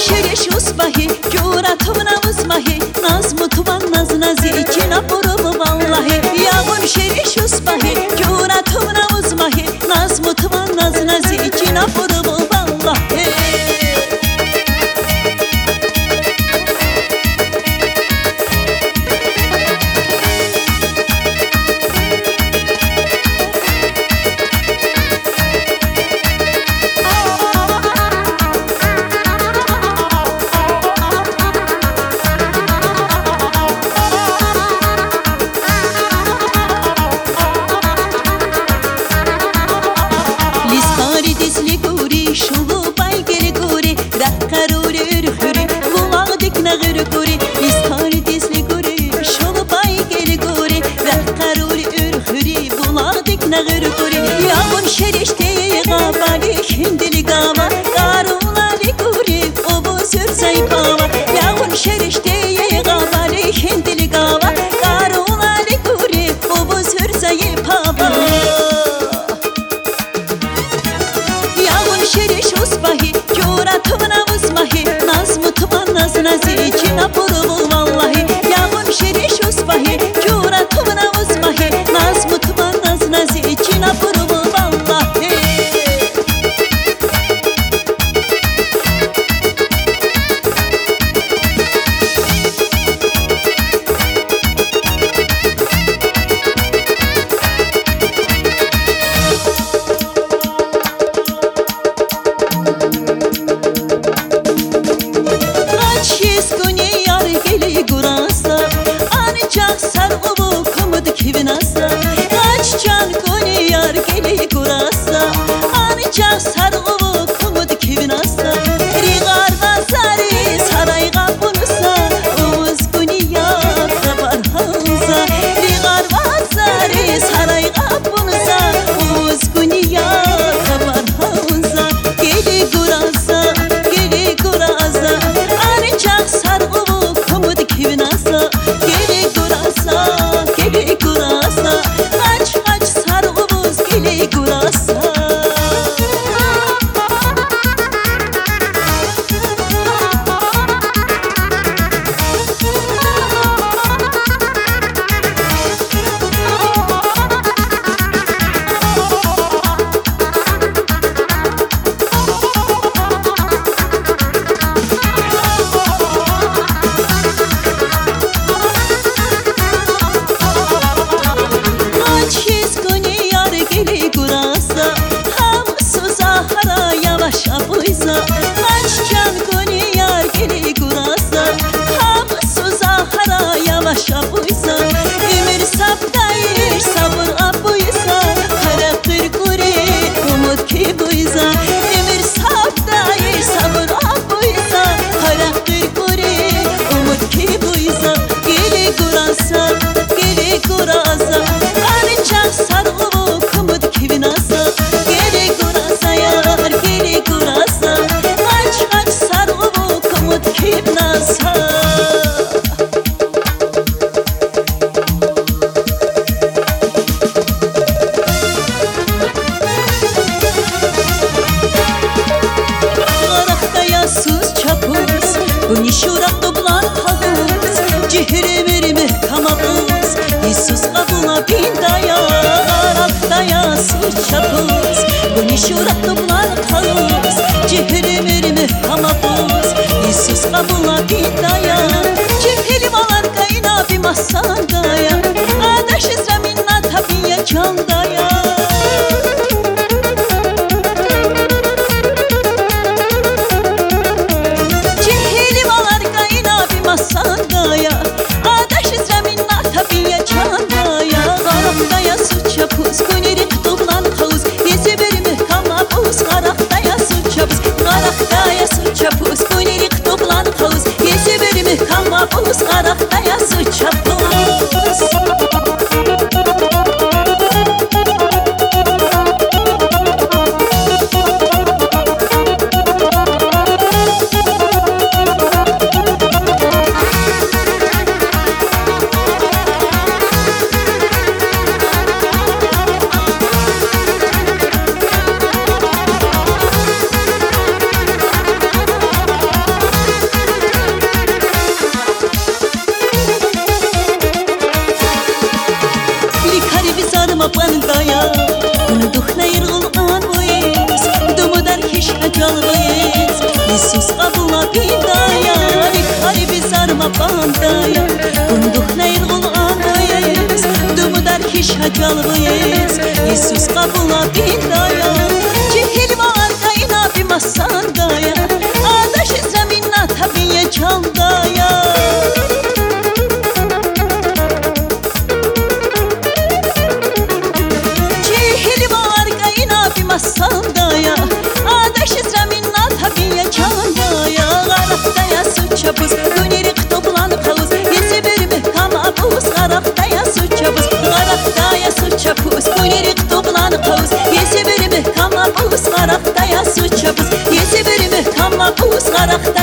شرش اصبحی جورتم نوزمحی نظم تو من نز نزی چینا برو والله یاون شرش اصبحی جورتم نوزمحی نظم تو من نز نزی چینا برو والله Iisus qabula bidaya Rikhari bizarma bandaya Kunduh neyl qul'anayız Dumudar kiş hacalvayız Iisus qabula bidaya Cihil var kayna bimasandaya Adaş izraminna tabiye çaldaya Sandaya Adaş izraminna tabiye çandaya Qaraxtaya suçabız Gönerik toplanıp havuz Yesi verimi kamabuz Qaraxtaya suçabız Qaraxtaya suçabız Gönerik toplanıp havuz Yesi verimi kamabuz Qaraxtaya suçabız Yesi verimi kamabuz Qaraxtaya